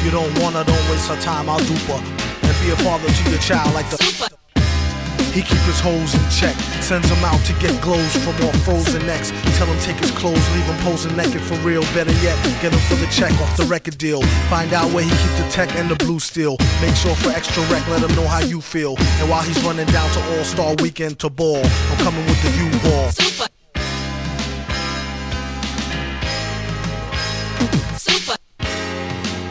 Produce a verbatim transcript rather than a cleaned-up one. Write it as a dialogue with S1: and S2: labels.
S1: You don't wanna, don't waste her time, I'll dupe her. And be a father to your child like the Super. He keep his hoes in check, sends them out to get glows from all frozen necks. Tell him take his clothes, leave him posing naked for real. Better yet, get him for the check off the record deal. Find out where he keep the tech and the blue steel. Make sure for extra rec, let him know how you feel. And while he's running down to All-Star Weekend to ball, I'm coming with the U-Ball.